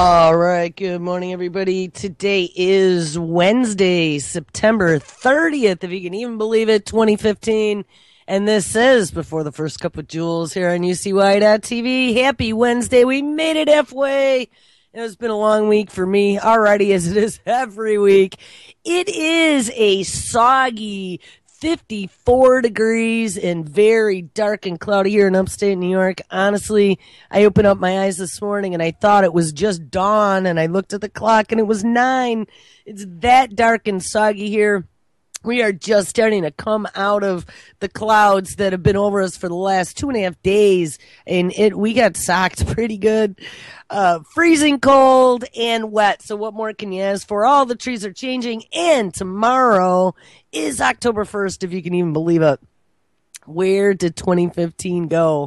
All right, good morning, everybody. Today is Wednesday, September 30th, if you can even believe it, 2015. And this is Before the First Cup of Jules here on UCY.TV. Happy Wednesday. We made it halfway. It's been a long week for me already, as it is every week. It is a soggy 54 degrees and very dark and cloudy here in upstate New York. Honestly, I opened up my eyes this morning and I thought it was just dawn, and I looked at the clock and it was 9. It's that dark and soggy here. We are just starting to come out of the clouds that have been over us for the last 2.5 days, and we got socked pretty good. Freezing cold and wet, so what more can you ask for? All the trees are changing, and tomorrow is October 1st, if you can even believe it. Where did 2015 go?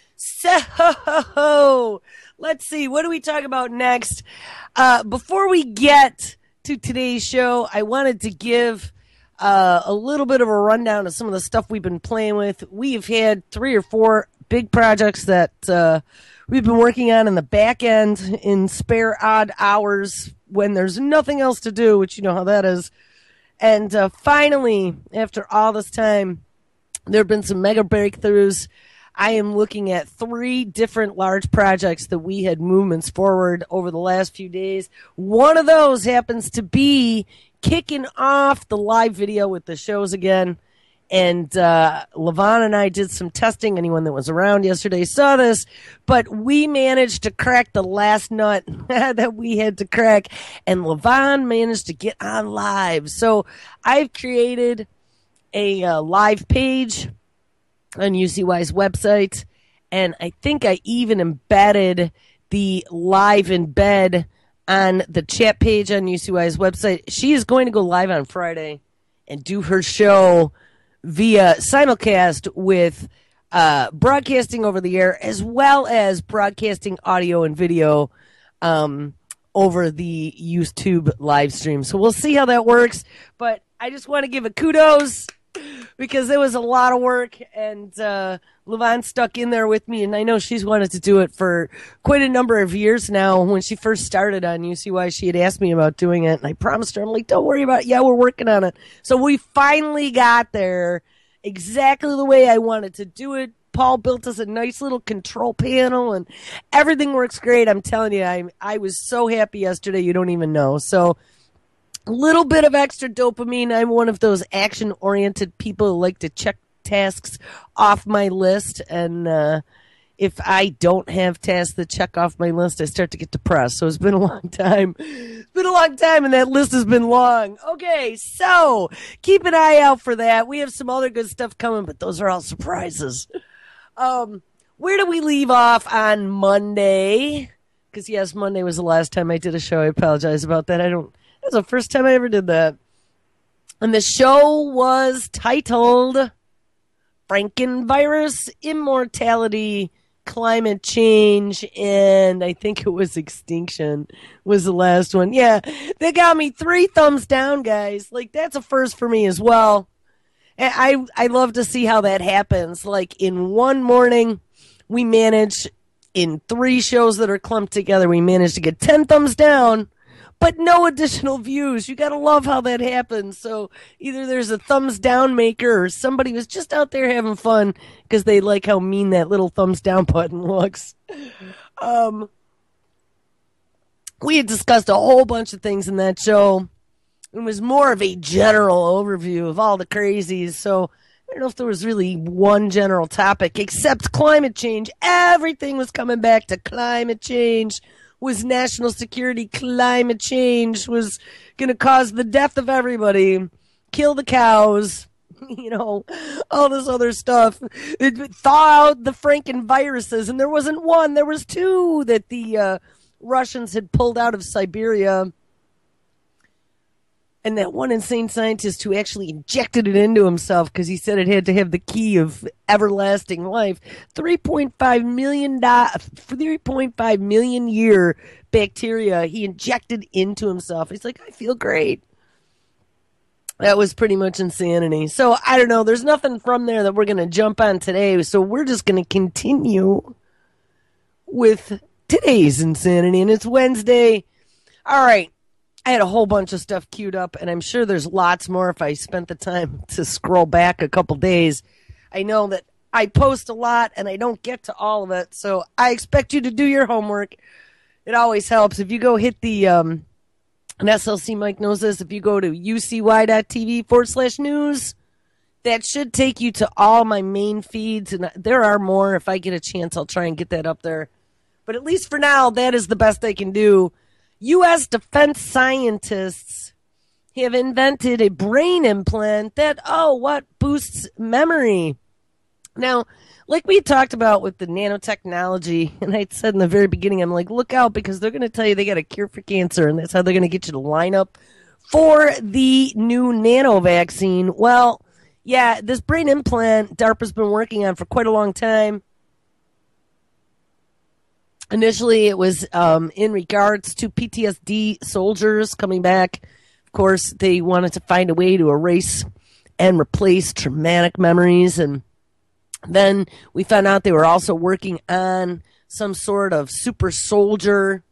So, let's see, what do we talk about next? Before we get to today's show, I wanted to give a little bit of a rundown of some of the stuff we've been playing with. We've had 3 or 4 big projects that we've been working on in the back end in spare odd hours when there's nothing else to do, which you know how that is. And finally, after all this time, there have been some mega breakthroughs. I am looking at 3 different large projects that we had movements forward over the last few days. One of those happens to be kicking off the live video with the shows again. And Levon and I did some testing. Anyone that was around yesterday saw this. But we managed to crack the last nut that we had to crack. And Levon managed to get on live. So I've created a live page on UCY's website. And I think I even embedded the live embed on the chat page on UCY's website. She is going to go live on Friday and do her show via simulcast with broadcasting over the air, as well as broadcasting audio and video over the YouTube live stream. So we'll see how that works. But I just want to give a kudos because it was a lot of work, and Levon stuck in there with me, and I know she's wanted to do it for quite a number of years now. When she first started on UCY, she had asked me about doing it, and I promised her, I'm like, don't worry about it. Yeah, we're working on it. So we finally got there exactly the way I wanted to do it. Paul built us a nice little control panel, and everything works great. I'm telling you, I was so happy yesterday, you don't even know. So a little bit of extra dopamine. I'm one of those action-oriented people who like to check tasks off my list, and if I don't have tasks that check off my list, I start to get depressed. So it's been a long time. It's been a long time, and that list has been long. Okay, so keep an eye out for that. We have some other good stuff coming, but those are all surprises. Where do we leave off on Monday? Because, yes, Monday was the last time I did a show. I apologize about that. That's the first time I ever did that. And the show was titled Frankenvirus, Immortality, Climate Change, and I think it was Extinction was the last one. Yeah, they got me 3 thumbs down, guys. Like, that's a first for me as well. And I love to see how that happens. Like, in one morning, we manage, in 3 shows that are clumped together, we managed to get 10 thumbs down, but no additional views. You gotta love how that happens. So either there's a thumbs down maker or somebody was just out there having fun because they like how mean that little thumbs down button looks. We had discussed a whole bunch of things in that show. It was more of a general overview of all the crazies. So I don't know if there was really one general topic except climate change. Everything was coming back to climate change. Was national security, climate change was going to cause the death of everybody, kill the cows, you know, all this other stuff. Thaw out the Frankenviruses, and there wasn't one, there was 2 that the Russians had pulled out of Siberia. And that one insane scientist who actually injected it into himself because he said it had to have the key of everlasting life. 3.5 million year bacteria he injected into himself. He's like, I feel great. That was pretty much insanity. So I don't know. There's nothing from there that we're going to jump on today. So we're just going to continue with today's Insanity, and it's Wednesday. All right. I had a whole bunch of stuff queued up, and I'm sure there's lots more if I spent the time to scroll back a couple days. I know that I post a lot, and I don't get to all of it, so I expect you to do your homework. It always helps. If you go hit the, and SLC Mike knows this, if you go to ucy.tv/news, that should take you to all my main feeds, and there are more. If I get a chance, I'll try and get that up there. But at least for now, that is the best I can do. U.S. defense scientists have invented a brain implant that, boosts memory. Now, like we talked about with the nanotechnology, and I said in the very beginning, I'm like, look out, because they're going to tell you they got a cure for cancer, and that's how they're going to get you to line up for the new nano vaccine. Well, yeah, this brain implant DARPA's been working on for quite a long time. Initially, it was in regards to PTSD soldiers coming back. Of course, they wanted to find a way to erase and replace traumatic memories. And then we found out they were also working on some sort of super soldier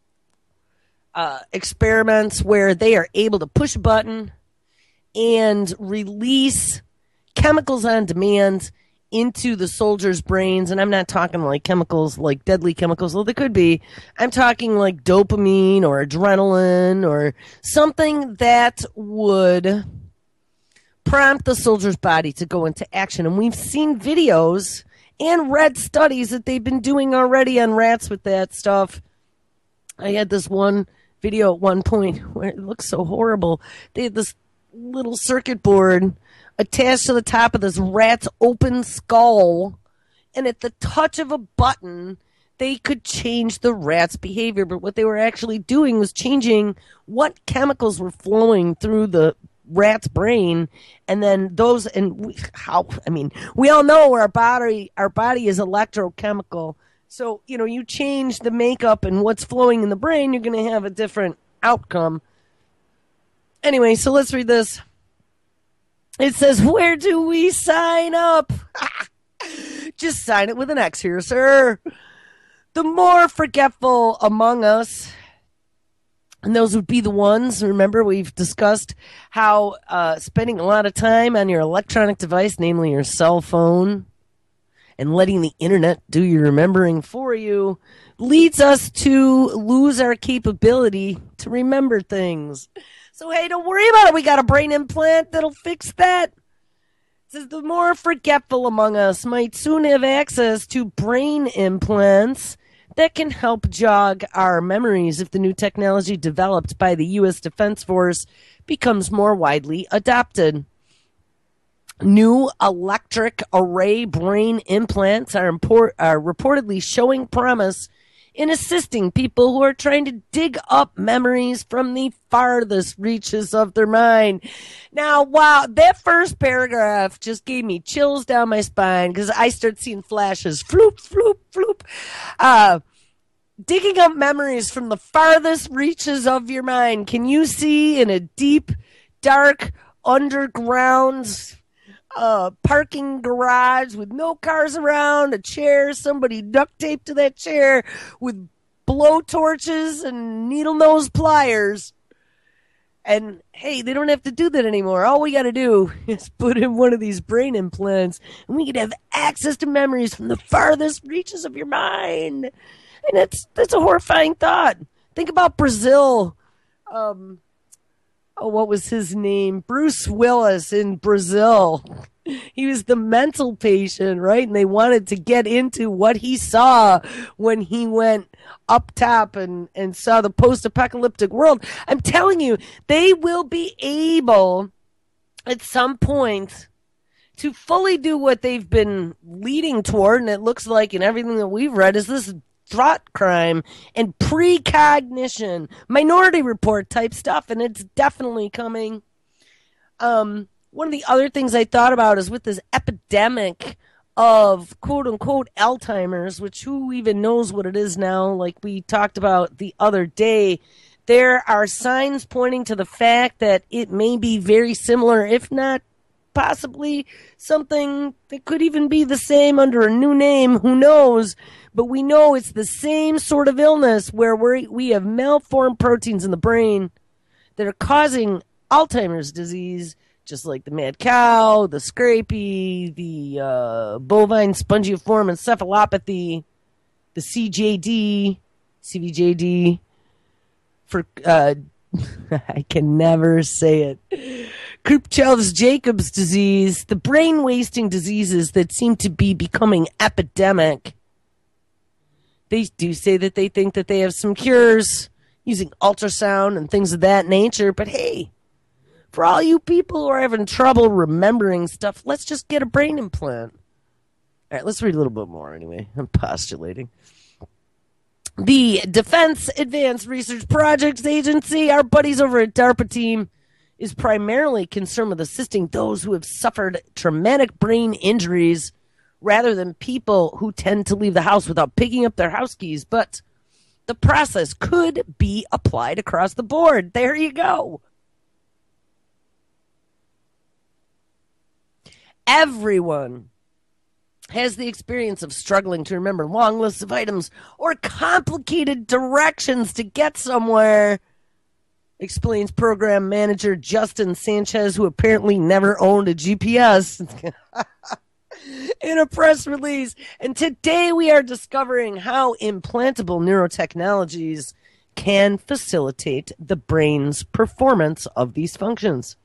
experiments where they are able to push a button and release chemicals on demand into the soldiers' brains. And I'm not talking like chemicals, like deadly chemicals, though they could be. I'm talking like dopamine or adrenaline or something that would prompt the soldier's body to go into action. And we've seen videos and read studies that they've been doing already on rats with that stuff. I had this one video at one point where it looks so horrible. They had this little circuit board attached to the top of this rat's open skull, and at the touch of a button, they could change the rat's behavior. But what they were actually doing was changing what chemicals were flowing through the rat's brain, and then those, and we all know our body is electrochemical. So, you change the makeup and what's flowing in the brain, you're going to have a different outcome. Anyway, so let's read this. It says, where do we sign up? Just sign it with an X here, sir. The more forgetful among us, and those would be the ones, remember we've discussed how spending a lot of time on your electronic device, namely your cell phone, and letting the internet do your remembering for you, leads us to lose our capability to remember things. So, hey, don't worry about it. We got a brain implant that'll fix that. It says the more forgetful among us might soon have access to brain implants that can help jog our memories if the new technology developed by the U.S. Defense Force becomes more widely adopted. New electric array brain implants are reportedly showing promise in assisting people who are trying to dig up memories from the farthest reaches of their mind. Now, wow, that first paragraph just gave me chills down my spine because I start seeing flashes. Floop, floop, floop. Digging up memories from the farthest reaches of your mind. Can you see in a deep, dark, underground parking garage with no cars around, a chair, somebody duct taped to that chair with blow torches and needle nose pliers. And hey, they don't have to do that anymore. All we got to do is put in one of these brain implants and we can have access to memories from the farthest reaches of your mind. And that's a horrifying thought. Think about Brazil. What was his name? Bruce Willis in Brazil. He was the mental patient, right? And they wanted to get into what he saw when he went up top and saw the post-apocalyptic world. I'm telling you, they will be able at some point to fully do what they've been leading toward, and it looks like in everything that we've read is this thought crime and precognition, Minority Report type stuff, and it's definitely coming. One of the other things I thought about is with this epidemic of quote-unquote Alzheimer's, which who even knows what it is now, like we talked about the other day, there are signs pointing to the fact that it may be very similar, if not possibly something that could even be the same under a new name. Who knows? But we know it's the same sort of illness where we have malformed proteins in the brain that are causing Alzheimer's disease, just like the mad cow, the scrapie, the bovine spongiform encephalopathy, the CVJD, for I can never say it. Creutzfeldt-Jacobs disease, the brain-wasting diseases that seem to be becoming epidemic. They do say that they think that they have some cures using ultrasound and things of that nature, but hey, for all you people who are having trouble remembering stuff, let's just get a brain implant. All right, let's read a little bit more anyway. I'm postulating. The Defense Advanced Research Projects Agency, our buddies over at DARPA team, is primarily concerned with assisting those who have suffered traumatic brain injuries rather than people who tend to leave the house without picking up their house keys. But the process could be applied across the board. There you go. Everyone has the experience of struggling to remember long lists of items or complicated directions to get somewhere, explains program manager Justin Sanchez, who apparently never owned a GPS, in a press release. And today we are discovering how implantable neurotechnologies can facilitate the brain's performance of these functions.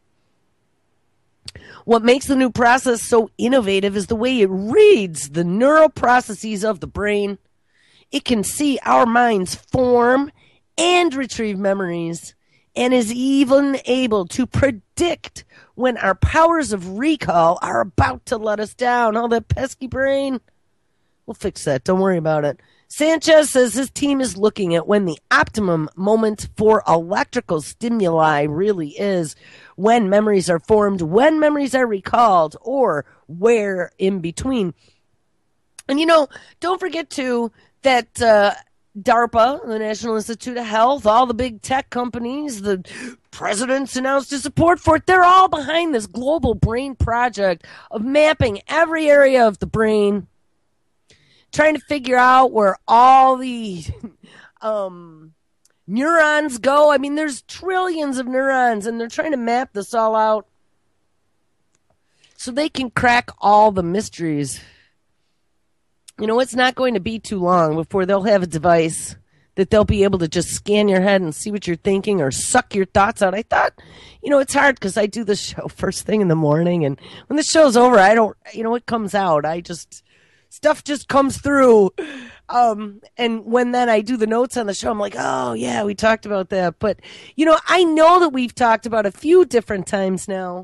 What makes the new process so innovative is the way it reads the neural processes of the brain. It can see our minds form and retrieve memories, and is even able to predict when our powers of recall are about to let us down. Oh, that pesky brain. We'll fix that. Don't worry about it. Sanchez says his team is looking at when the optimum moment for electrical stimuli really is, when memories are formed, when memories are recalled, or where in between. And, don't forget, too, that DARPA, the National Institute of Health, all the big tech companies, the presidents announced his support for it. They're all behind this global brain project of mapping every area of the brain, trying to figure out where all the neurons go. I mean, there's trillions of neurons, and they're trying to map this all out so they can crack all the mysteries. It's not going to be too long before they'll have a device that they'll be able to just scan your head and see what you're thinking or suck your thoughts out. I thought, it's hard because I do the show first thing in the morning, and when the show's over, I don't, it comes out. Stuff just comes through. And when then I do the notes on the show, I'm like, oh, yeah, we talked about that. But, I know that we've talked about a few different times now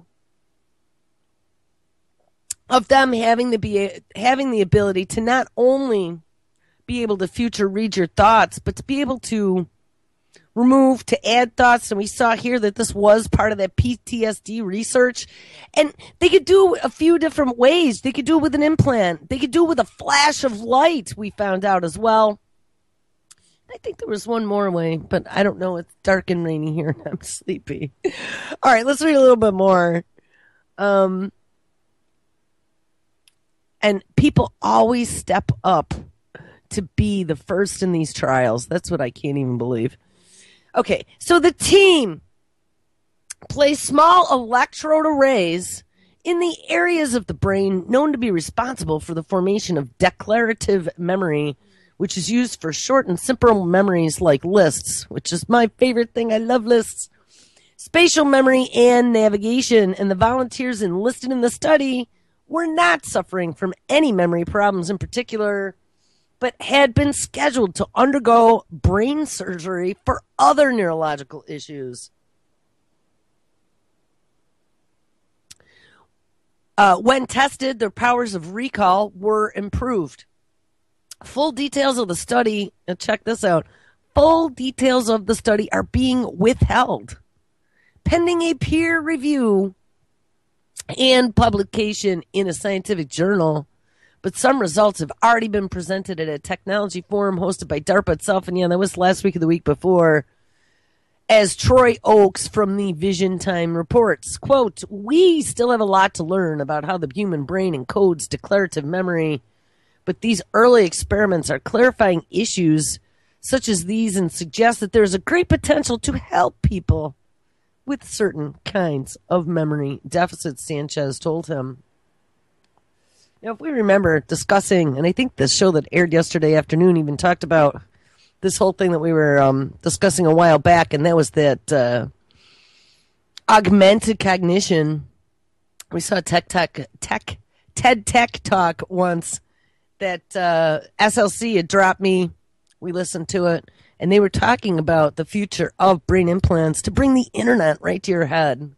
of them having the ability to not only be able to future read your thoughts, but to be able to to add thoughts. And we saw here that this was part of that PTSD research. And they could do a few different ways. They could do it with an implant. They could do it with a flash of light, we found out as well. I think there was one more way, but I don't know. It's dark and rainy here, and I'm sleepy. All right, let's read a little bit more. And people always step up to be the first in these trials. That's what I can't even believe. Okay, so the team places small electrode arrays in the areas of the brain known to be responsible for the formation of declarative memory, which is used for short and simple memories like lists, which is my favorite thing. I love lists. Spatial memory and navigation, and the volunteers enlisted in the study were not suffering from any memory problems in particular, but had been scheduled to undergo brain surgery for other neurological issues. When tested, their powers of recall were improved. Full details of the study, and check this out, full details of the study are being withheld, pending a peer review and publication in a scientific journal. But some results have already been presented at a technology forum hosted by DARPA itself. And yeah, that was last week or the week before. As Troy Oakes from the Vision Time reports, quote, "We still have a lot to learn about how the human brain encodes declarative memory, but these early experiments are clarifying issues such as these and suggest that there's a great potential to help people with certain kinds of memory deficits," Sanchez told him. Now, if we remember discussing, and I think the show that aired yesterday afternoon even talked about this whole thing that we were discussing a while back, and that was that augmented cognition. We saw TED Tech Talk once that SLC had dropped me. We listened to it, and they were talking about the future of brain implants to bring the internet right to your head.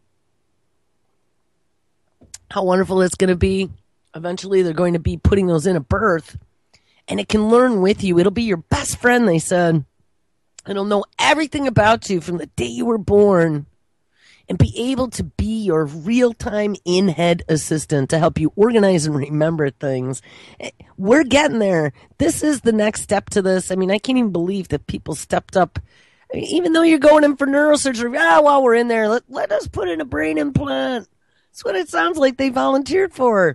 How wonderful it's going to be. Eventually, they're going to be putting those in at birth, and it can learn with you. It'll be your best friend, they said. It'll know everything about you from the day you were born and be able to be your real-time in-head assistant to help you organize and remember things. We're getting there. This is the next step to this. I mean, I can't even believe that people stepped up. Even though you're going in for neurosurgery, while we're in there, let us put in a brain implant. That's what it sounds like they volunteered for.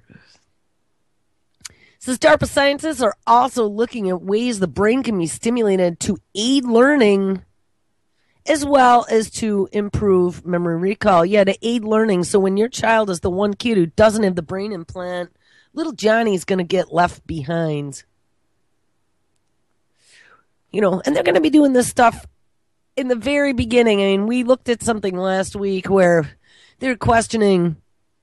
Says DARPA scientists are also looking at ways the brain can be stimulated to aid learning as well as to improve memory recall. Yeah, to aid learning. So when your child is the one kid who doesn't have the brain implant, little Johnny's going to get left behind. You know, and they're going to be doing this stuff in the very beginning. I mean, we looked at something last week where they're questioning.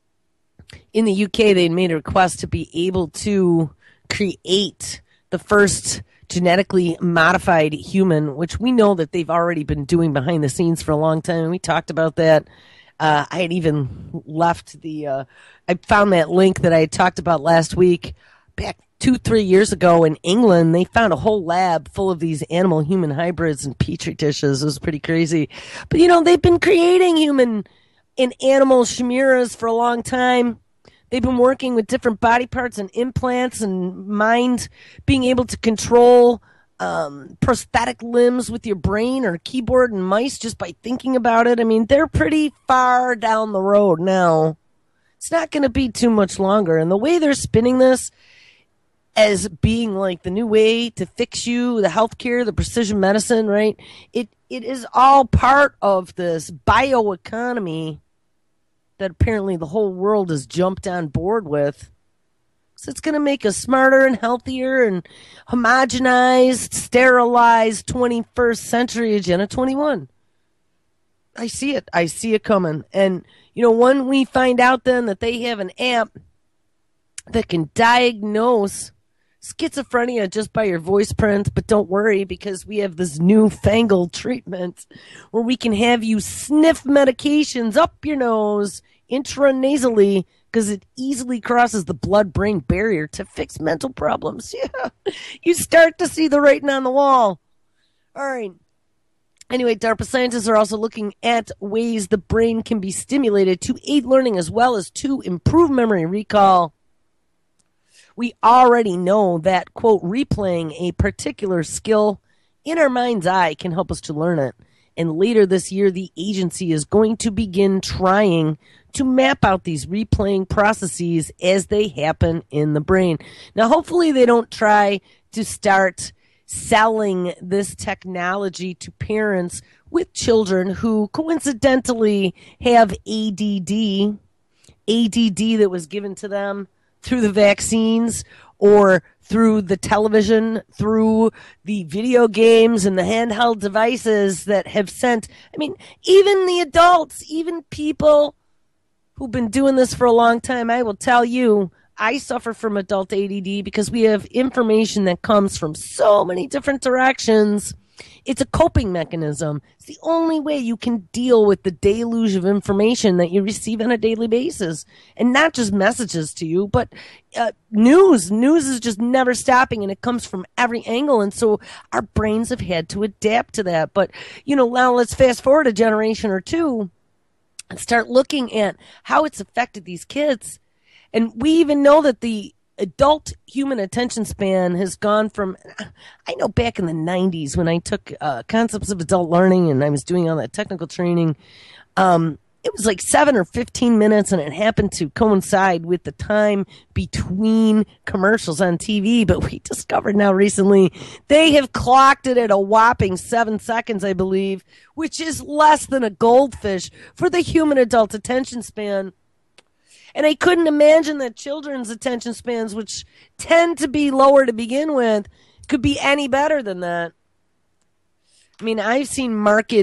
In the UK, they made a request to be able to create the first genetically modified human, which we know that they've already been doing behind the scenes for a long time. And we talked about that. I had even left I found that link that I had talked about last week back 2-3 years ago in England. They found a whole lab full of these animal-human hybrids in petri dishes. It was pretty crazy. But, you know, they've been creating human and animal chimeras for a long time. They've been working with different body parts and implants and mind being able to control prosthetic limbs with your brain or keyboard and mice just by thinking about it. I mean, they're pretty far down the road now. It's not going to be too much longer. And the way they're spinning this as being like the new way to fix you, the healthcare, the precision medicine, right? It is all part of this bioeconomy that apparently the whole world has jumped on board with. So it's going to make us smarter and healthier and homogenized, sterilized 21st century Agenda 21. I see it. I see it coming. And, you know, when we find out then that they have an app that can diagnose schizophrenia just by your voice print, but don't worry because we have this newfangled treatment where we can have you sniff medications up your nose intranasally because it easily crosses the blood-brain barrier to fix mental problems. Yeah, you start to see the writing on the wall. All right. Anyway, DARPA scientists are also looking at ways the brain can be stimulated to aid learning as well as to improve memory recall. We already know that, quote, replaying a particular skill in our mind's eye can help us to learn it. And later this year, the agency is going to begin trying to map out these replaying processes as they happen in the brain. Now, hopefully they don't try to start selling this technology to parents with children who coincidentally have ADD that was given to them through the vaccines or through the television, through the video games and the handheld devices that have sent, I mean, even the adults, even people who've been doing this for a long time, I will tell you, I suffer from adult ADD because we have information that comes from so many different directions. It's a coping mechanism. It's the only way you can deal with the deluge of information that you receive on a daily basis. And not just messages to you, but news. News is just never stopping, and it comes from every angle. And so our brains have had to adapt to that. But, you know, now let's fast forward a generation or two and start looking at how it's affected these kids. And we even know that the adult human attention span has gone from, I know back in the 90s when I took concepts of adult learning and I was doing all that technical training, it was like 7 or 15 minutes, and it happened to coincide with the time between commercials on TV. But we discovered now recently they have clocked it at a whopping 7 seconds, I believe, which is less than a goldfish for the human adult attention span. And I couldn't imagine that children's attention spans, which tend to be lower to begin with, could be any better than that. I mean, I've seen marked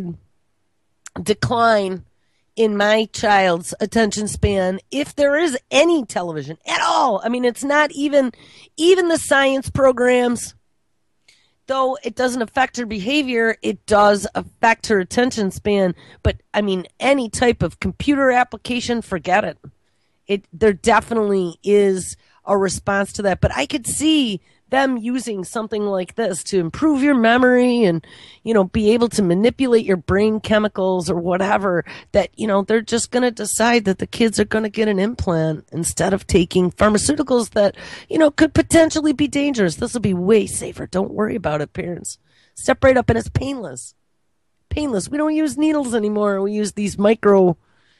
decline in my child's attention span if there is any television at all. I mean, it's not even the science programs, though it doesn't affect her behavior, it does affect her attention span. But I mean, any type of computer application, forget it. There definitely is a response to that. But I could see them using something like this to improve your memory and, be able to manipulate your brain chemicals or whatever, that, they're just going to decide that the kids are going to get an implant instead of taking pharmaceuticals that, could potentially be dangerous. This will be way safer. Don't worry about it, parents. Step right up, and it's painless. Painless. We don't use needles anymore. We use these micro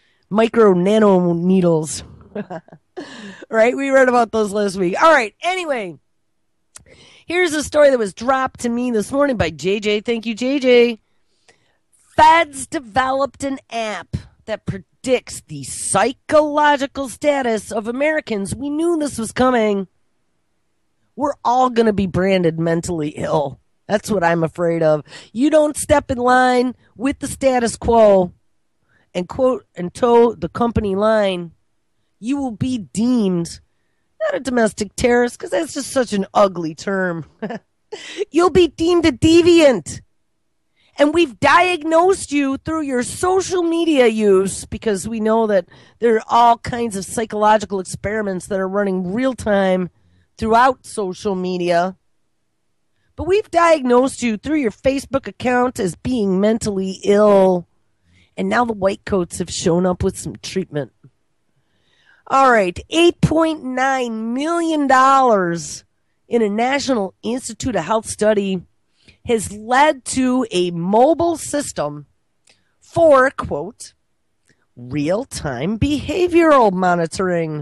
nano needles. Right? We read about those last week. All right. Anyway. Here's a story that was dropped to me this morning by JJ. Thank you, JJ. Feds developed an app that predicts the psychological status of Americans. We knew this was coming. We're all going to be branded mentally ill. That's what I'm afraid of. You don't step in line with the status quo and quote and toe the company line, you will be deemed not a domestic terrorist, because that's just such an ugly term. You'll be deemed a deviant. And we've diagnosed you through your social media use, because we know that there are all kinds of psychological experiments that are running real time throughout social media. But we've diagnosed you through your Facebook account as being mentally ill. And now the white coats have shown up with some treatment. All right, $8.9 million in a National Institute of Health study has led to a mobile system for, quote, real-time behavioral monitoring.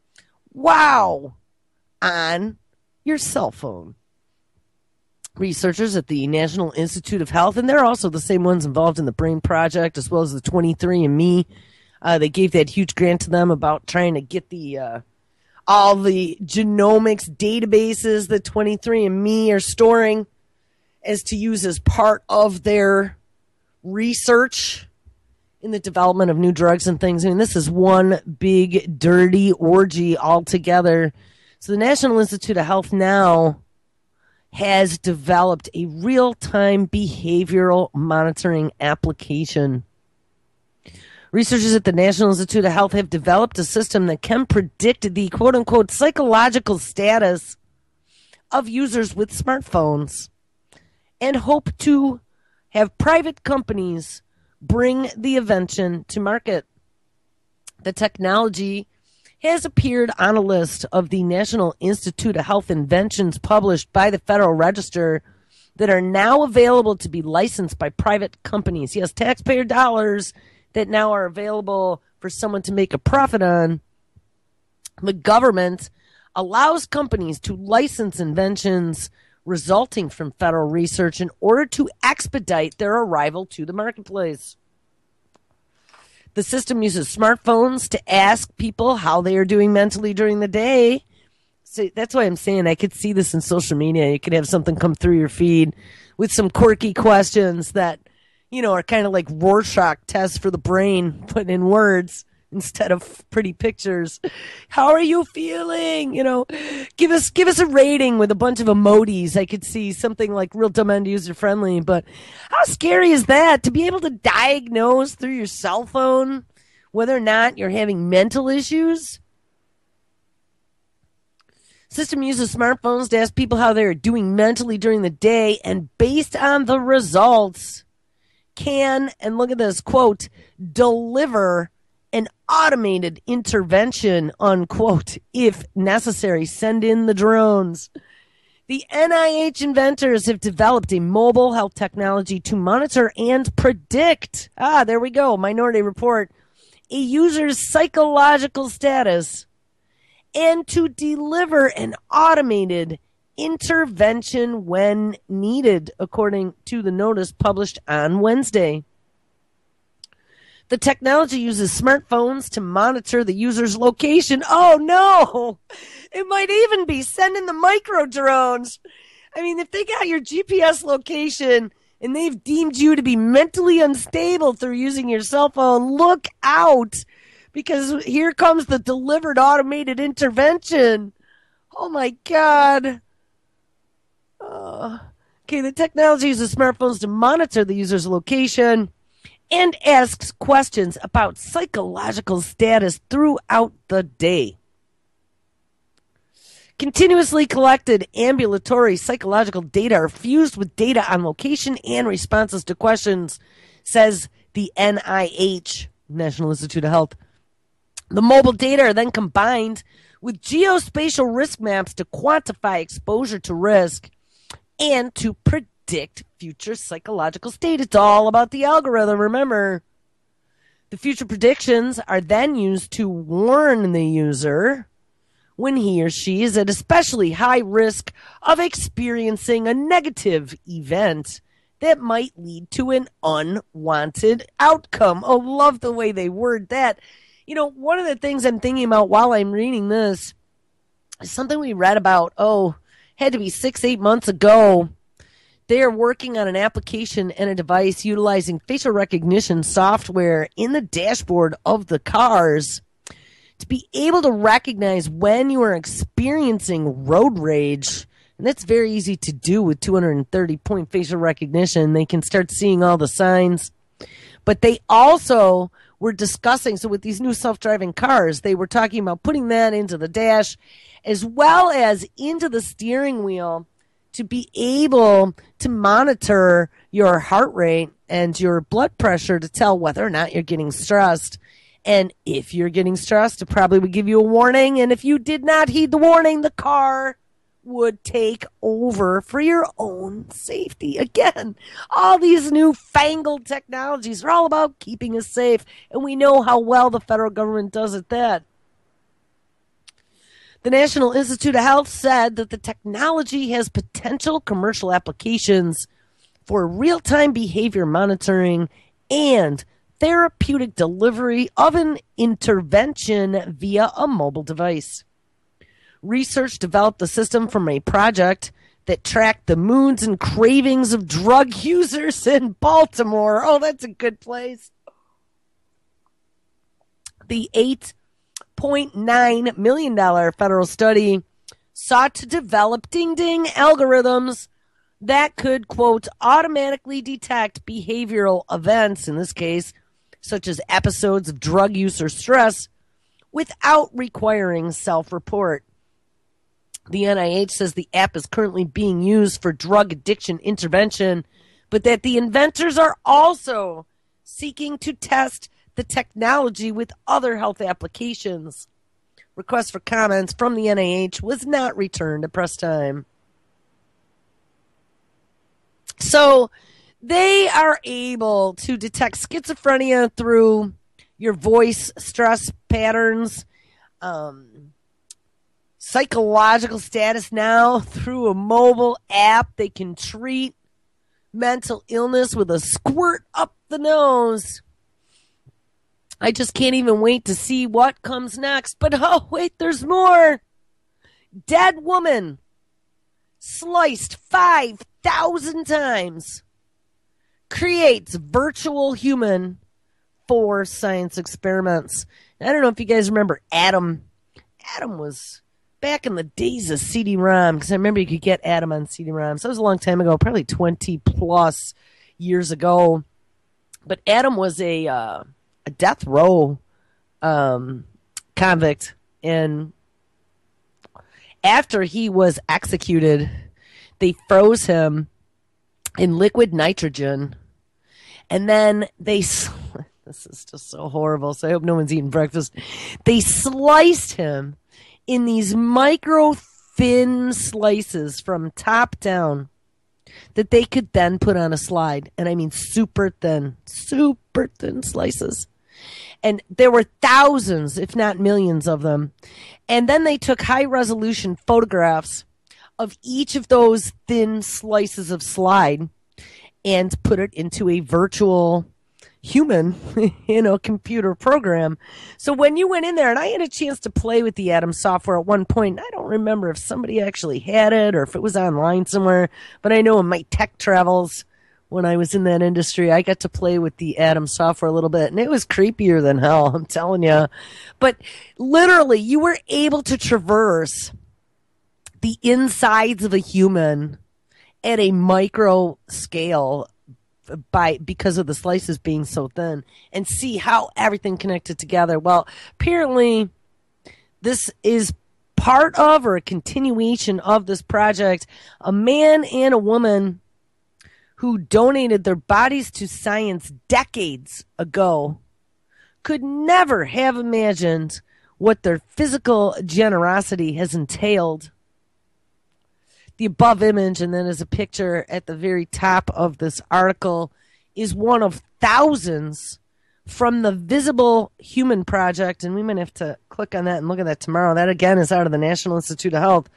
Wow. On your cell phone. Researchers at the National Institute of Health, and they're also the same ones involved in the Brain Project, as well as the 23andMe. They gave that huge grant to them about trying to get the all the genomics databases that 23andMe are storing as to use as part of their research in the development of new drugs and things. I mean, this is one big dirty orgy altogether. So the National Institute of Health now has developed a real-time behavioral monitoring application. Researchers at the National Institute of Health have developed a system that can predict the quote-unquote psychological status of users with smartphones and hope to have private companies bring the invention to market. The technology has appeared on a list of the National Institute of Health inventions published by the Federal Register that are now available to be licensed by private companies. Yes, taxpayer dollars that now are available for someone to make a profit on. The government allows companies to license inventions resulting from federal research in order to expedite their arrival to the marketplace. The system uses smartphones to ask people how they are doing mentally during the day. So that's why I'm saying I could see this in social media. You could have something come through your feed with some quirky questions that, are kind of like Rorschach tests for the brain, put in words instead of pretty pictures. How are you feeling? Give us a rating with a bunch of emojis. I could see something like real dumb and user friendly, but how scary is that to be able to diagnose through your cell phone whether or not you're having mental issues? System uses smartphones to ask people how they're doing mentally during the day, and based on the results, can, and look at this, quote, deliver an automated intervention, unquote, if necessary. Send in the drones. The NIH inventors have developed a mobile health technology to monitor and predict, there we go, Minority Report, a user's psychological status and to deliver an automated intervention when needed, according to the notice published on Wednesday. The technology uses smartphones to monitor the user's location. Oh, no! It might even be sending the micro drones. I mean, if they got your GPS location and they've deemed you to be mentally unstable through using your cell phone, look out, because here comes the delivered automated intervention. Oh, my God. Okay, the technology uses smartphones to monitor the user's location and asks questions about psychological status throughout the day. Continuously collected ambulatory psychological data are fused with data on location and responses to questions, says the NIH, National Institute of Health. The mobile data are then combined with geospatial risk maps to quantify exposure to risk and to predict future psychological state. It's all about the algorithm, remember. The future predictions are then used to warn the user when he or she is at especially high risk of experiencing a negative event that might lead to an unwanted outcome. Oh, love the way they word that. You know, one of the things I'm thinking about while I'm reading this is something we read about, had to be 6-8 months ago. They are working on an application and a device utilizing facial recognition software in the dashboard of the cars to be able to recognize when you are experiencing road rage. And that's very easy to do with 230-point facial recognition. They can start seeing all the signs. But they also were discussing, so with these new self-driving cars, they were talking about putting that into the dash as well as into the steering wheel to be able to monitor your heart rate and your blood pressure to tell whether or not you're getting stressed. And if you're getting stressed, it probably would give you a warning. And if you did not heed the warning, the car would take over for your own safety. Again, all these newfangled technologies are all about keeping us safe. And we know how well the federal government does at that. The National Institute of Health said that the technology has potential commercial applications for real-time behavior monitoring and therapeutic delivery of an intervention via a mobile device. Research developed the system from a project that tracked the moods and cravings of drug users in Baltimore. Oh, that's a good place. The $8.9 million federal study sought to develop ding-ding algorithms that could, quote, automatically detect behavioral events, in this case, such as episodes of drug use or stress, without requiring self-report. The NIH says the app is currently being used for drug addiction intervention, but that the inventors are also seeking to test the technology with other health applications. Request for comments from the NIH was not returned at press time. So they are able to detect schizophrenia through your voice stress patterns, psychological status now through a mobile app. They can treat mental illness with a squirt up the nose. I just can't even wait to see what comes next. But oh, wait, there's more. Dead woman sliced 5,000 times. Creates virtual human for science experiments. I don't know if you guys remember Adam. Adam was back in the days of CD-ROM, because I remember you could get Adam on CD-ROM. So that was a long time ago, probably 20 plus years ago. But Adam was a death row convict, and after he was executed, they froze him in liquid nitrogen, and then they This is just so horrible. So I hope no one's eating breakfast. They sliced him in these micro thin slices from top down that they could then put on a slide. And I mean super thin slices. And there were thousands, if not millions of them. And then they took high resolution photographs of each of those thin slices of slide and put it into a virtual human, computer program. So when you went in there, and I had a chance to play with the Atom software at one point, I don't remember if somebody actually had it or if it was online somewhere, but I know in my tech travels when I was in that industry, I got to play with the Atom software a little bit, and it was creepier than hell, I'm telling you. But literally, you were able to traverse the insides of a human at a micro scale because of the slices being so thin, and see how everything connected together. Well, apparently this is part of or a continuation of this project. A man and a woman who donated their bodies to science decades ago could never have imagined what their physical generosity has entailed. The above image, and then as a picture at the very top of this article, is one of thousands from the Visible Human Project. And we might have to click on that and look at that tomorrow. That, again, is out of the National Institute of Health.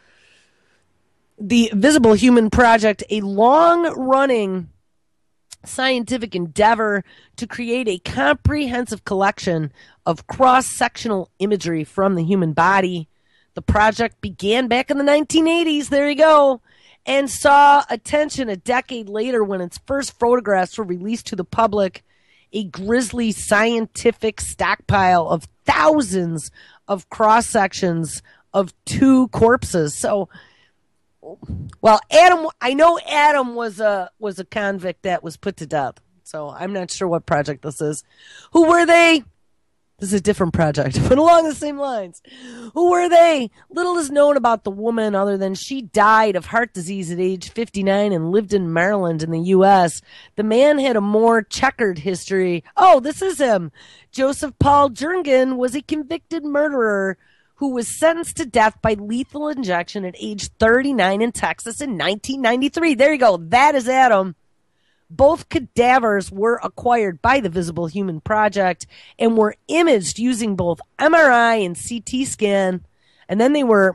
The Visible Human Project, a long-running scientific endeavor to create a comprehensive collection of cross-sectional imagery from the human body. The project began back in the 1980s, there you go, and saw attention a decade later when its first photographs were released to the public, a grisly scientific stockpile of thousands of cross-sections of two corpses. So, well, I know Adam was a convict that was put to death. So I'm not sure what project this is. Who were they? This is a different project, but along the same lines. Who were they? Little is known about the woman other than she died of heart disease at age 59 and lived in Maryland in the U.S. The man had a more checkered history. Oh, this is him. Joseph Paul Jernigan was a convicted murderer who was sentenced to death by lethal injection at age 39 in Texas in 1993. There you go. That is Adam. Both cadavers were acquired by the Visible Human Project and were imaged using both MRI and CT scan. And then they were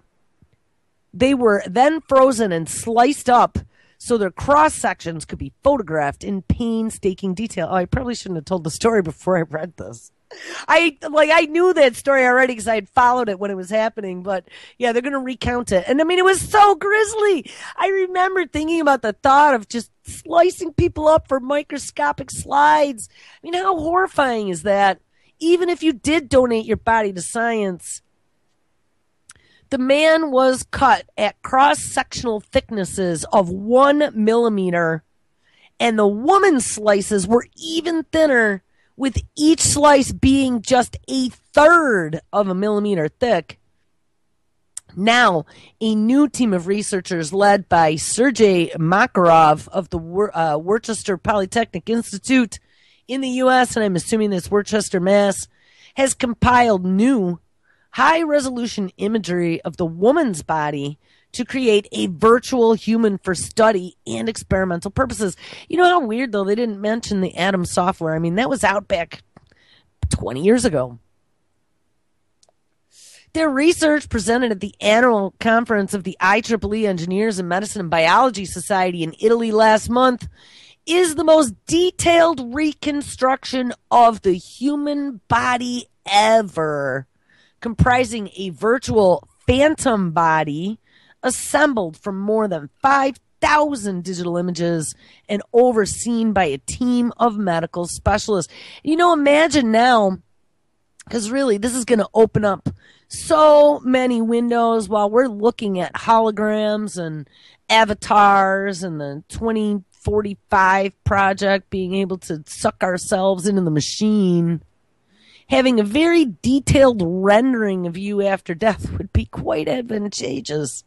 then frozen and sliced up so their cross sections could be photographed in painstaking detail. Oh, I probably shouldn't have told the story before I read this. I knew that story already because I had followed it when it was happening, but yeah, they're going to recount it. And I mean, it was so grisly. I remember thinking about the thought of just slicing people up for microscopic slides. I mean, how horrifying is that? Even if you did donate your body to science, the man was cut at cross-sectional thicknesses of 1 millimeter, and the woman's slices were even thinner, with each slice being just a third of a millimeter thick. Now, a new team of researchers led by Sergei Makarov of the Worcester Polytechnic Institute in the U.S., and I'm assuming this Worcester, Mass., has compiled new high-resolution imagery of the woman's body to create a virtual human for study and experimental purposes. You know how weird, though, they didn't mention the Atom software. I mean, that was out back 20 years ago. Their research presented at the annual conference of the IEEE Engineers in Medicine and Biology Society in Italy last month is the most detailed reconstruction of the human body ever, comprising a virtual phantom body assembled from more than 5,000 digital images and overseen by a team of medical specialists. You know, imagine now, because really this is going to open up so many windows while we're looking at holograms and avatars and the 2045 project being able to suck ourselves into the machine. Having a very detailed rendering of you after death would be quite advantageous.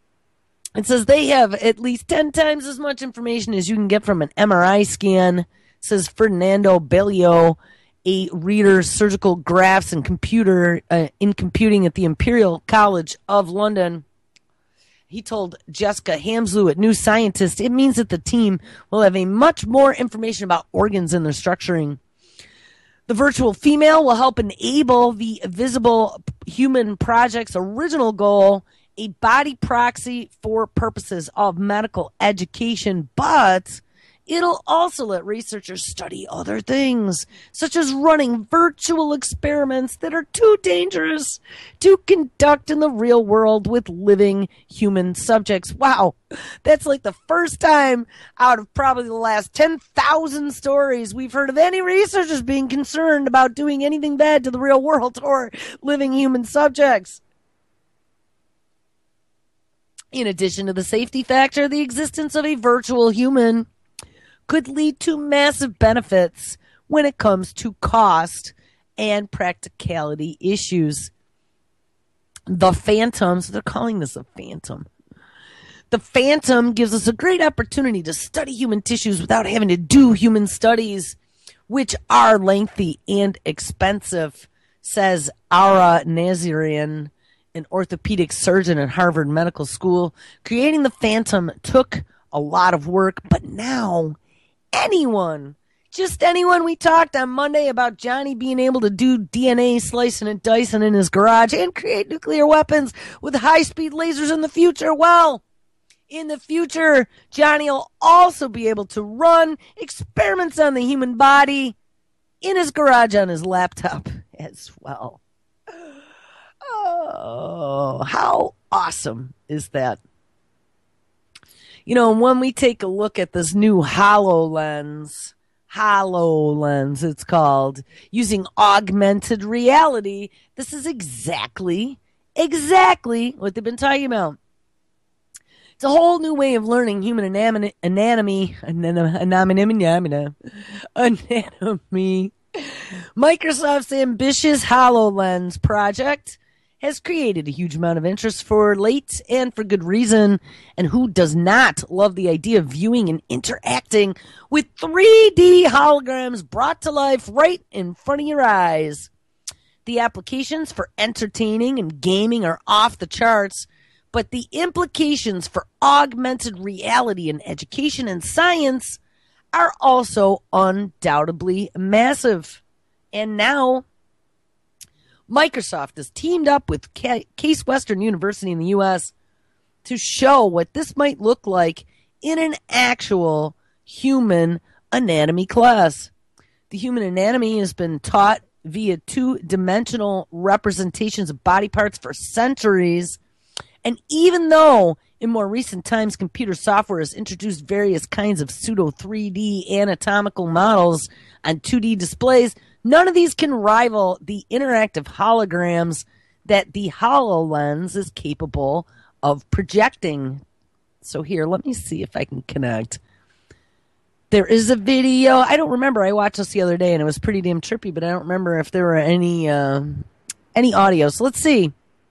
It says they have at least 10 times as much information as you can get from an MRI scan. says Fernando Bellio, a reader surgical grafts and computing at the Imperial College of London. He told Jessica Hamslew at New Scientist, it means that the team will have a much more information about organs and their structuring. The virtual female will help enable the Visible Human Project's original goal, a body proxy for purposes of medical education, but it'll also let researchers study other things, such as running virtual experiments that are too dangerous to conduct in the real world with living human subjects. Wow, that's like the first time out of probably the last 10,000 stories we've heard of any researchers being concerned about doing anything bad to the real world or living human subjects. In addition to the safety factor, the existence of a virtual human could lead to massive benefits when it comes to cost and practicality issues. The Phantoms, they're calling this a phantom. The Phantom gives us a great opportunity to study human tissues without having to do human studies, which are lengthy and expensive, says Ara Nazarian, an orthopedic surgeon at Harvard Medical School. Creating the Phantom took a lot of work, but now anyone, just anyone, we talked on Monday about Johnny being able to do DNA slicing and dicing in his garage and create nuclear weapons with high-speed lasers in the future. Well, in the future, Johnny will also be able to run experiments on the human body in his garage on his laptop as well. Oh, how awesome is that? You know, when we take a look at this new HoloLens it's called, using augmented reality, this is exactly what they've been talking about. It's a whole new way of learning human anatomy. Microsoft's ambitious HoloLens project has created a huge amount of interest for late and for good reason. And who does not love the idea of viewing and interacting with 3D holograms brought to life right in front of your eyes? The applications for entertaining and gaming are off the charts, but the implications for augmented reality in education and science are also undoubtedly massive. And now Microsoft has teamed up with Case Western University in the U.S. to show what this might look like in an actual human anatomy class. The human anatomy has been taught via two-dimensional representations of body parts for centuries. And even though in more recent times computer software has introduced various kinds of pseudo 3D anatomical models on 2D displays, none of these can rival the interactive holograms that the HoloLens is capable of projecting. So here, let me see if I can connect. There is a video. I don't remember. I watched this the other day, and it was pretty damn trippy, but I don't remember if there were any audio. So let's see.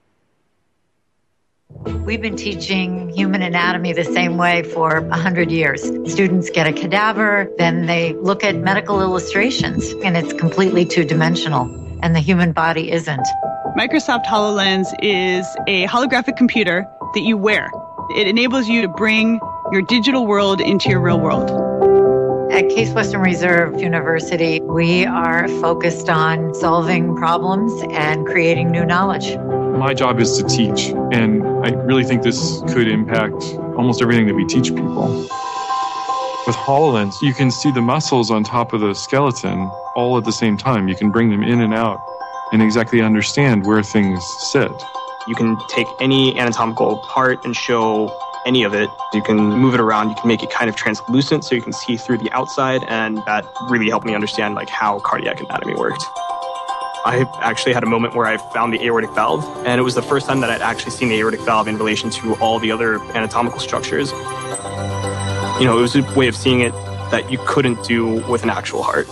We've been teaching human anatomy the same way for 100 years. Students get a cadaver, then they look at medical illustrations, and it's completely two-dimensional, and the human body isn't. Microsoft HoloLens is a holographic computer that you wear. It enables you to bring your digital world into your real world. At Case Western Reserve University, we are focused on solving problems and creating new knowledge. My job is to teach, and I really think this could impact almost everything that we teach people. With HoloLens, you can see the muscles on top of the skeleton all at the same time. You can bring them in and out and exactly understand where things sit. You can take any anatomical part and show any of it. You can move it around. You can make it kind of translucent so you can see through the outside, and that really helped me understand how cardiac anatomy worked. I actually had a moment where I found the aortic valve, and it was the first time that I'd actually seen the aortic valve in relation to all the other anatomical structures. It was a way of seeing it that you couldn't do with an actual heart.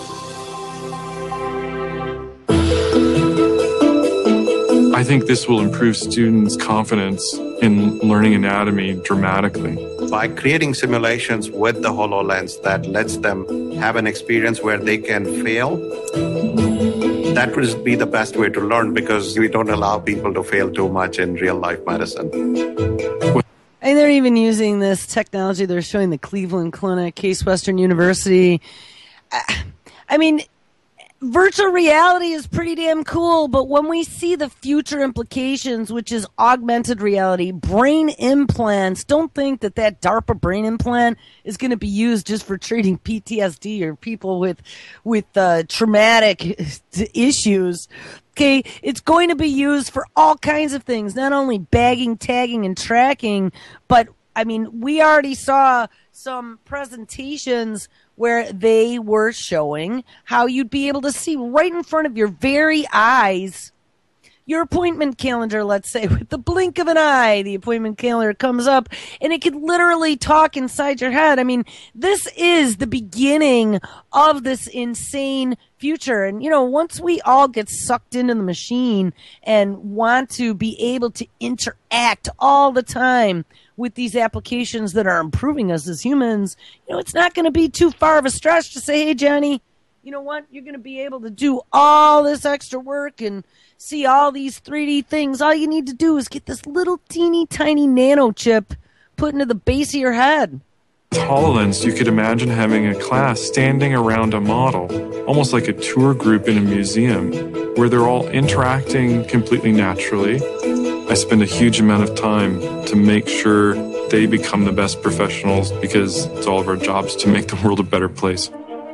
I think this will improve students' confidence in learning anatomy dramatically. By creating simulations with the HoloLens that lets them have an experience where they can fail, that would be the best way to learn, because we don't allow people to fail too much in real-life medicine. And they're even using this technology. They're showing the Cleveland Clinic, Case Western University. I mean, virtual reality is pretty damn cool, but when we see the future implications, which is augmented reality, brain implants, don't think that DARPA brain implant is going to be used just for treating PTSD or people with traumatic issues. Okay, it's going to be used for all kinds of things, not only bagging, tagging, and tracking, but, I mean, we already saw some presentations where they were showing how you'd be able to see right in front of your very eyes your appointment calendar, let's say, with the blink of an eye. The appointment calendar comes up, and it could literally talk inside your head. I mean, this is the beginning of this insane future. And, once we all get sucked into the machine and want to be able to interact all the time with these applications that are improving us as humans, it's not going to be too far of a stretch to say, hey, Johnny, you know what? You're going to be able to do all this extra work and see all these 3D things. All you need to do is get this little teeny tiny nano chip put into the base of your head. With HoloLens, you could imagine having a class standing around a model, almost like a tour group in a museum, where they're all interacting completely naturally. I spend a huge amount of time to make sure they become the best professionals, because it's all of our jobs to make the world a better place.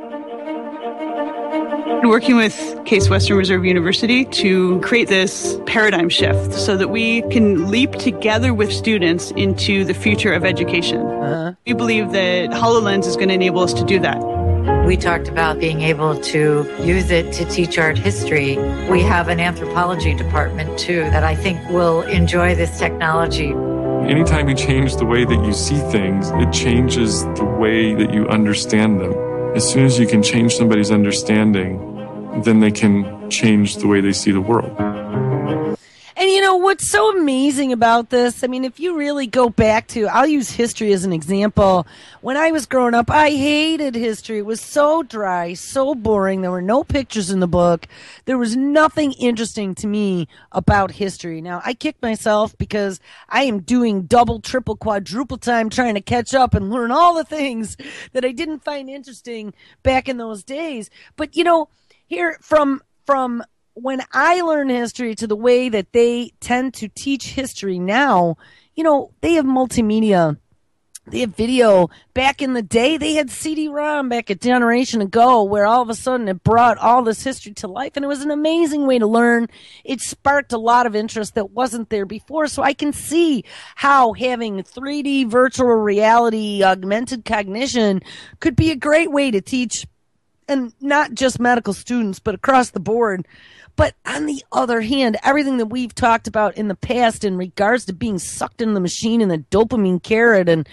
Working with Case Western Reserve University to create this paradigm shift so that we can leap together with students into the future of education. We believe that HoloLens is going to enable us to do that. We talked about being able to use it to teach art history. We have an anthropology department, too, that I think will enjoy this technology. Anytime you change the way that you see things, it changes the way that you understand them. As soon as you can change somebody's understanding, then they can change the way they see the world. And what's so amazing about this, I mean, if you really go back to, I'll use history as an example. When I was growing up, I hated history. It was so dry, so boring. There were no pictures in the book. There was nothing interesting to me about history. Now, I kick myself because I am doing double, triple, quadruple time trying to catch up and learn all the things that I didn't find interesting back in those days. But, here from when I learn history to the way that they tend to teach history now, they have multimedia. They have video. Back in the day, they had CD-ROM back a generation ago, where all of a sudden it brought all this history to life, and it was an amazing way to learn. It sparked a lot of interest that wasn't there before, so I can see how having 3D virtual reality augmented cognition could be a great way to teach, and not just medical students, but across the board. But on the other hand, everything that we've talked about in the past in regards to being sucked into the machine and the dopamine carrot and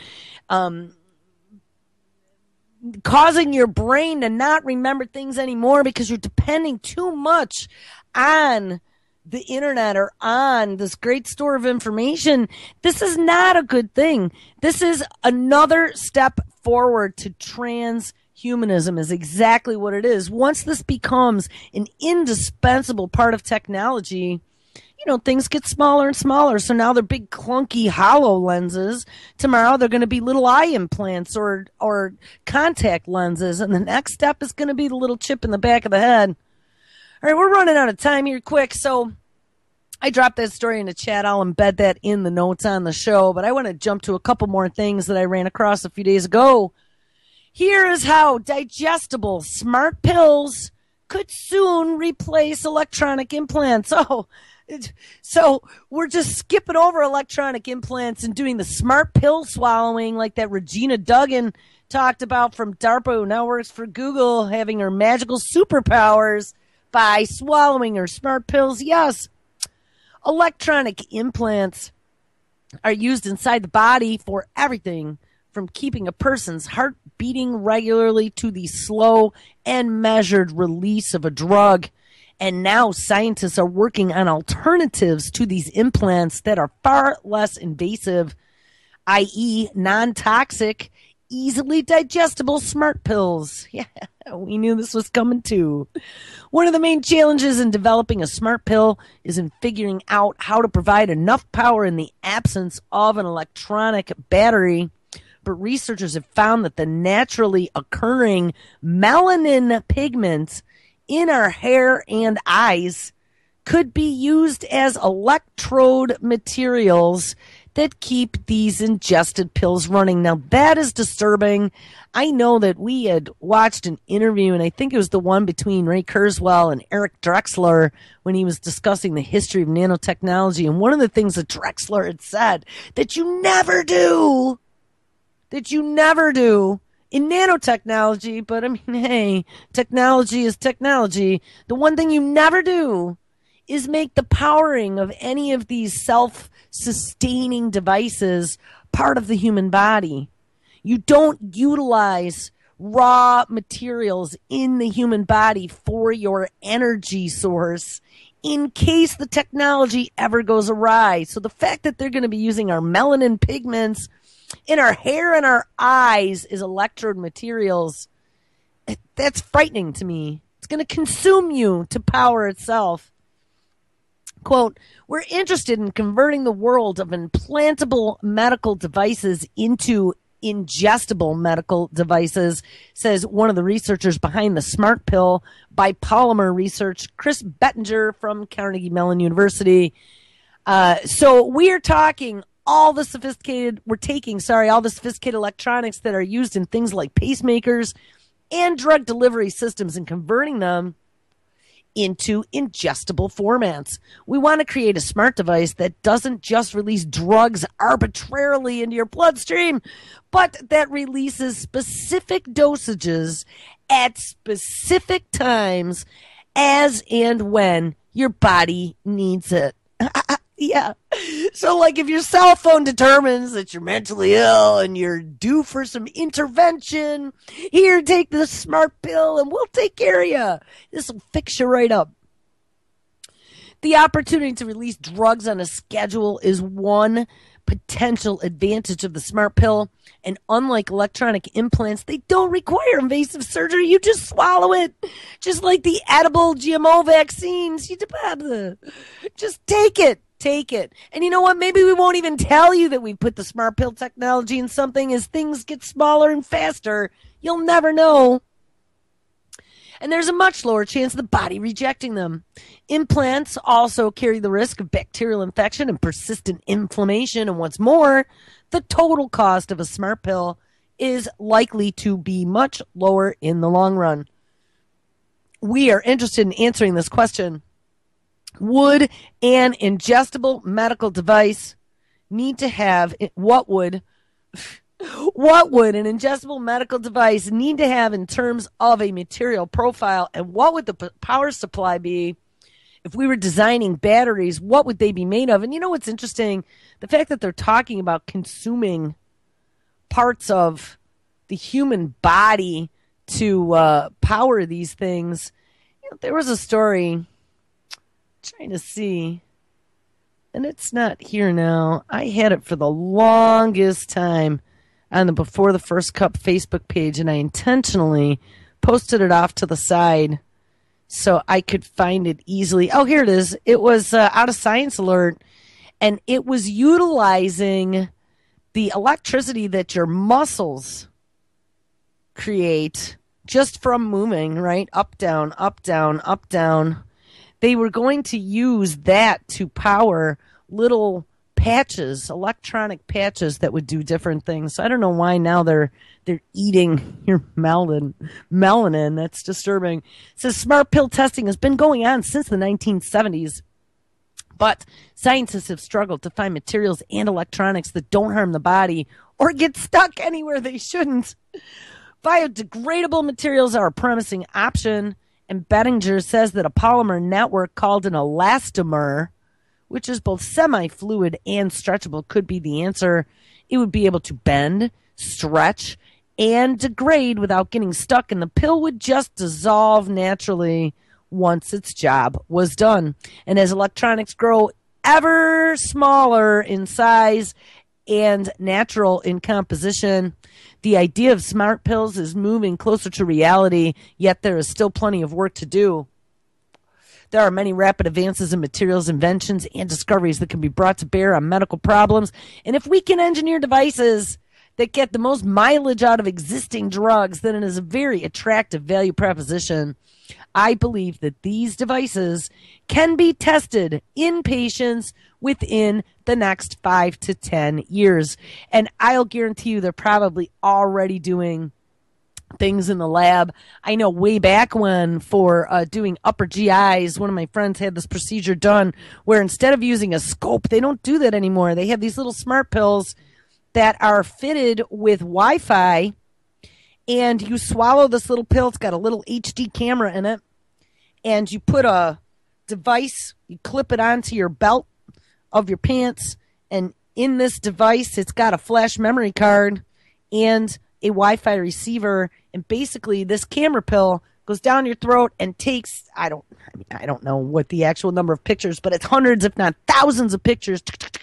causing your brain to not remember things anymore because you're depending too much on the internet or on this great store of information, this is not a good thing. This is another step forward to transhumanism is exactly what it is. Once this becomes an indispensable part of technology, things get smaller and smaller. So now they're big, clunky HoloLenses. Tomorrow they're going to be little eye implants or contact lenses. And the next step is going to be the little chip in the back of the head. All right, we're running out of time here quick. So I dropped that story in the chat. I'll embed that in the notes on the show. But I want to jump to a couple more things that I ran across a few days ago. Here is how digestible smart pills could soon replace electronic implants. So we're just skipping over electronic implants and doing the smart pill swallowing like that Regina Duggan talked about from DARPA, who now works for Google, having her magical superpowers by swallowing her smart pills. Yes, electronic implants are used inside the body for everything from keeping a person's heart beating regularly to the slow and measured release of a drug. And now scientists are working on alternatives to these implants that are far less invasive, i.e. non-toxic, easily digestible smart pills. Yeah, we knew this was coming too. One of the main challenges in developing a smart pill is in figuring out how to provide enough power in the absence of an electronic battery. But researchers have found that the naturally occurring melanin pigments in our hair and eyes could be used as electrode materials that keep these ingested pills running. Now, that is disturbing. I know that we had watched an interview, and I think it was the one between Ray Kurzweil and Eric Drexler when he was discussing the history of nanotechnology. And one of the things that Drexler had said that you never do in nanotechnology, but I mean, hey, technology is technology. The one thing you never do is make the powering of any of these self-sustaining devices part of the human body. You don't utilize raw materials in the human body for your energy source in case the technology ever goes awry. So the fact that they're going to be using our melanin pigments in our hair and our eyes as electrode materials, that's frightening to me. It's going to consume you to power itself. Quote, we're interested in converting the world of implantable medical devices into ingestible medical devices, says one of the researchers behind the smart pill by Polymer Research, Chris Bettinger from Carnegie Mellon University. So we're taking all the sophisticated electronics that are used in things like pacemakers and drug delivery systems and converting them into ingestible formats. We want to create a smart device that doesn't just release drugs arbitrarily into your bloodstream, but that releases specific dosages at specific times as and when your body needs it. Yeah. So like if your cell phone determines that you're mentally ill and you're due for some intervention, here, take this smart pill and we'll take care of you. This will fix you right up. The opportunity to release drugs on a schedule is one potential advantage of the smart pill. And unlike electronic implants, they don't require invasive surgery. You just swallow it. Just like the edible GMO vaccines. Just take it. Take it. And you know what? Maybe we won't even tell you that we put the smart pill technology in something as things get smaller and faster. You'll never know. And there's a much lower chance of the body rejecting them. Implants also carry the risk of bacterial infection and persistent inflammation. And what's more, the total cost of a smart pill is likely to be much lower in the long run. We are interested in answering this question. Would an ingestible medical device need to have, what would an ingestible medical device need to have in terms of a material profile, and what would the power supply be? If we were designing batteries, what would they be made of? And you know what's interesting? The fact that they're talking about consuming parts of the human body to power these things. You know, there was a story, trying to see, and it's not here now. I had it for the longest time on the Before the First Cup Facebook page, and I intentionally posted it off to the side so I could find it easily. Oh, here it is. It was out of Science Alert, and it was utilizing the electricity that your muscles create just from moving, right? Up, down, up, down, up, down. They were going to use that to power little patches, electronic patches that would do different things. So I don't know why now they're eating your melanin. That's disturbing. It says smart pill testing has been going on since the 1970s, but scientists have struggled to find materials and electronics that don't harm the body or get stuck anywhere they shouldn't. Biodegradable materials are a promising option, and Bettinger says that a polymer network called an elastomer, which is both semi-fluid and stretchable, could be the answer. It would be able to bend, stretch, and degrade without getting stuck, and the pill would just dissolve naturally once its job was done. And as electronics grow ever smaller in size and natural in composition, the idea of smart pills is moving closer to reality, yet there is still plenty of work to do. There are many rapid advances in materials, inventions, and discoveries that can be brought to bear on medical problems. And if we can engineer devices that get the most mileage out of existing drugs, then it is a very attractive value proposition. I believe that these devices can be tested in patients within the next 5 to 10 years. And I'll guarantee you they're probably already doing things in the lab. I know way back when for doing upper GIs, one of my friends had this procedure done where instead of using a scope, they don't do that anymore. They have these little smart pills that are fitted with Wi-Fi, and you swallow this little pill. It's got a little HD camera in it, and you put a device, you clip it onto your belt of your pants, and in this device, it's got a flash memory card and a Wi-Fi receiver, and basically this camera pill goes down your throat and takes, I don't know what the actual number of pictures, but it's hundreds, if not thousands of pictures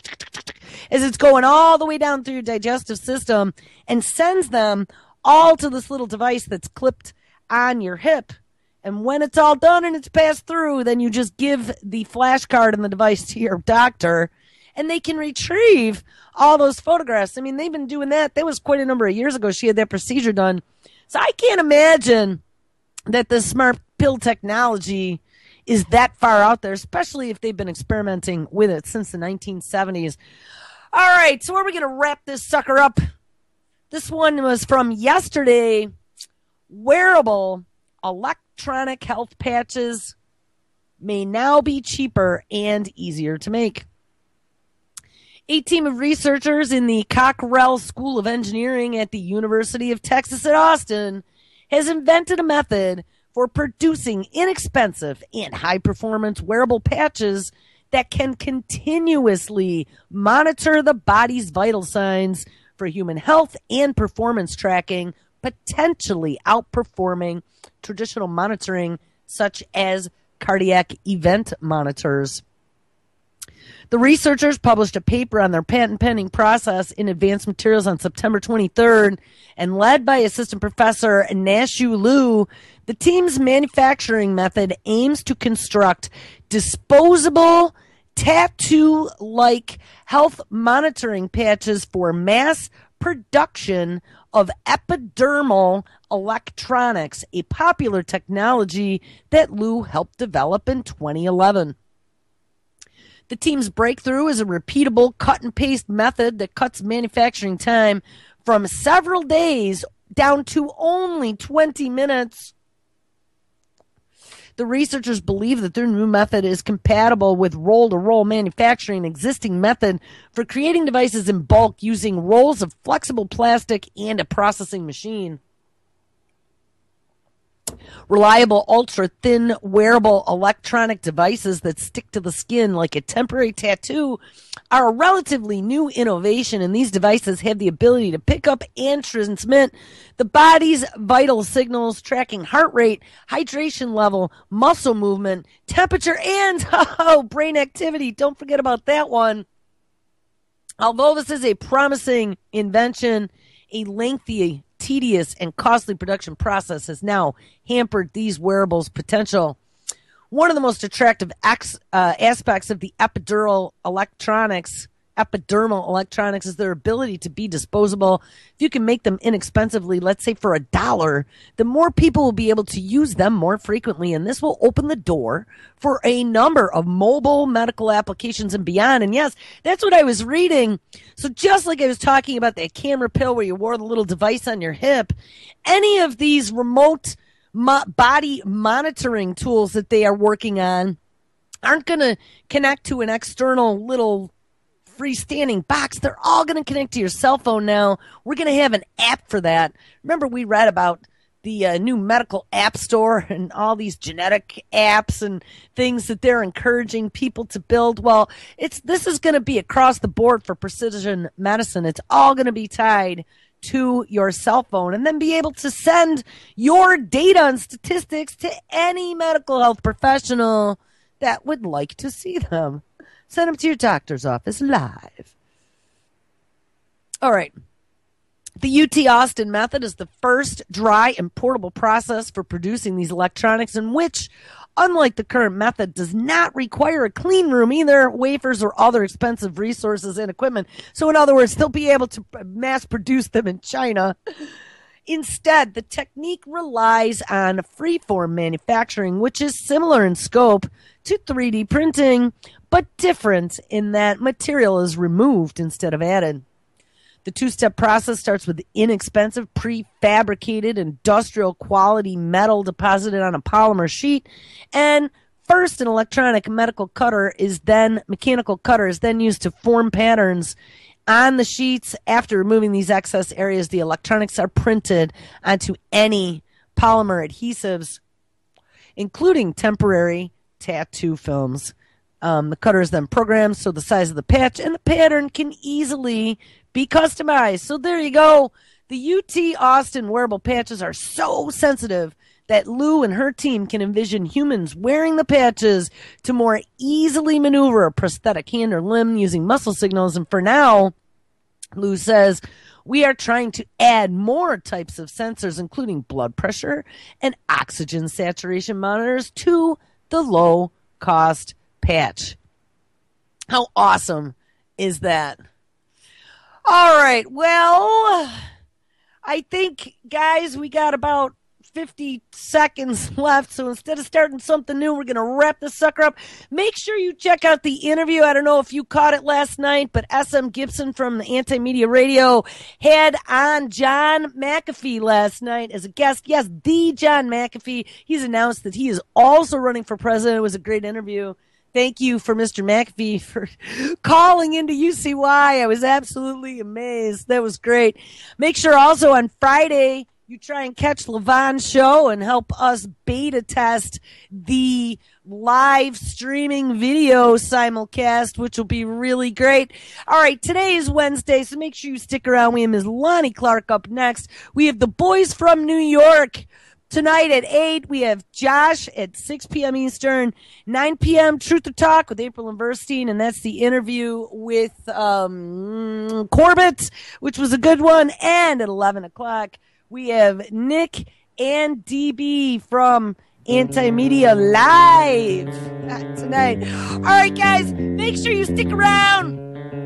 as it's going all the way down through your digestive system and sends them all to this little device that's clipped on your hip. And when it's all done and it's passed through, then you just give the flash card and the device to your doctor, and they can retrieve all those photographs. I mean, they've been doing that. That was quite a number of years ago. She had that procedure done. So I can't imagine that the smart pill technology is that far out there, especially if they've been experimenting with it since the 1970s. All right, so where are we going to wrap this sucker up? This one was from yesterday. Wearable electronic health patches may now be cheaper and easier to make. A team of researchers in the Cockrell School of Engineering at the University of Texas at Austin has invented a method for producing inexpensive and high-performance wearable patches that can continuously monitor the body's vital signs for human health and performance tracking, potentially outperforming traditional monitoring such as cardiac event monitors. The researchers published a paper on their patent-pending process in Advanced Materials on September 23rd, and led by Assistant Professor Nashu Liu, the team's manufacturing method aims to construct disposable, tattoo-like health monitoring patches for mass production of epidermal electronics, a popular technology that Liu helped develop in 2011. The team's breakthrough is a repeatable cut-and-paste method that cuts manufacturing time from several days down to only 20 minutes. The researchers believe that their new method is compatible with roll-to-roll manufacturing, an existing method for creating devices in bulk using rolls of flexible plastic and a processing machine. Reliable, ultra-thin, wearable electronic devices that stick to the skin like a temporary tattoo are a relatively new innovation, and these devices have the ability to pick up and transmit the body's vital signals, tracking heart rate, hydration level, muscle movement, temperature, and brain activity. Don't forget about that one. Although this is a promising invention, a lengthy, tedious, and costly production process has now hampered these wearables' potential. One of the most attractive aspects of the epidermal electronics is their ability to be disposable. If you can make them inexpensively, let's say for $1, the more people will be able to use them more frequently, and this will open the door for a number of mobile medical applications and beyond. And yes, that's what I was reading. So just like I was talking about that camera pill where you wore the little device on your hip, any of these remote body monitoring tools that they are working on aren't going to connect to an external little freestanding box. They're all going to connect to your cell phone now. We're going to have an app for that. Remember, we read about the new medical app store and all these genetic apps and things that they're encouraging people to build. Well, this is going to be across the board for precision medicine. It's all going to be tied to your cell phone and then be able to send your data and statistics to any medical health professional that would like to see them. Send them to your doctor's office live. All right. The UT Austin method is the first dry and portable process for producing these electronics in which, unlike the current method, does not require a clean room, either wafers or other expensive resources and equipment. So in other words, they'll be able to mass produce them in China. Instead, the technique relies on freeform manufacturing, which is similar in scope to 3D printing, but different in that material is removed instead of added. The two-step process starts with inexpensive, prefabricated, industrial quality metal deposited on a polymer sheet. And first, an electronic mechanical cutter is then used to form patterns on the sheets. After removing these excess areas, the electronics are printed onto any polymer adhesives, including temporary tattoo films. The cutter is then programmed so the size of the patch and the pattern can easily be customized. So there you go. The UT Austin wearable patches are so sensitive that Lou and her team can envision humans wearing the patches to more easily maneuver a prosthetic hand or limb using muscle signals. And for now, Lou says, we are trying to add more types of sensors, including blood pressure and oxygen saturation monitors, to the low-cost patch. How awesome is that? All right, well, I think, guys, we got about 50 seconds left, so instead of starting something new, we're going to wrap this sucker up. Make sure you check out the interview. I don't know if you caught it last night, but S.M. Gibson from the Anti-Media Radio had on John McAfee last night as a guest. Yes, the John McAfee. He's announced that he is also running for president. It was a great interview. Thank you for Mr. McAfee for calling into UCY. I was absolutely amazed. That was great. Make sure also on Friday you try and catch Levon's show and help us beta test the live streaming video simulcast, which will be really great. All right, today is Wednesday, so make sure you stick around. We have Ms. Lonnie Clark up next. We have the boys from New York. Tonight at 8, we have Josh at 6 p.m. Eastern, 9 p.m. Truth or Talk with April and Verstein, and that's the interview with Corbett, which was a good one. And at 11 o'clock, we have Nick and DB from Anti-Media Live tonight. All right, guys, make sure you stick around.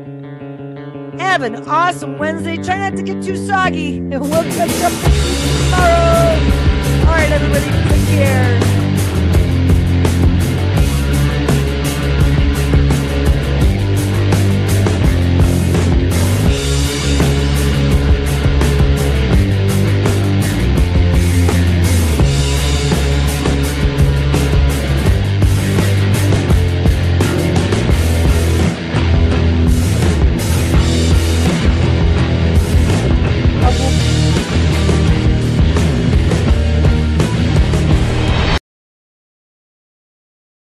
Have an awesome Wednesday. Try not to get too soggy, and we'll catch up tomorrow. All right, everybody, take care.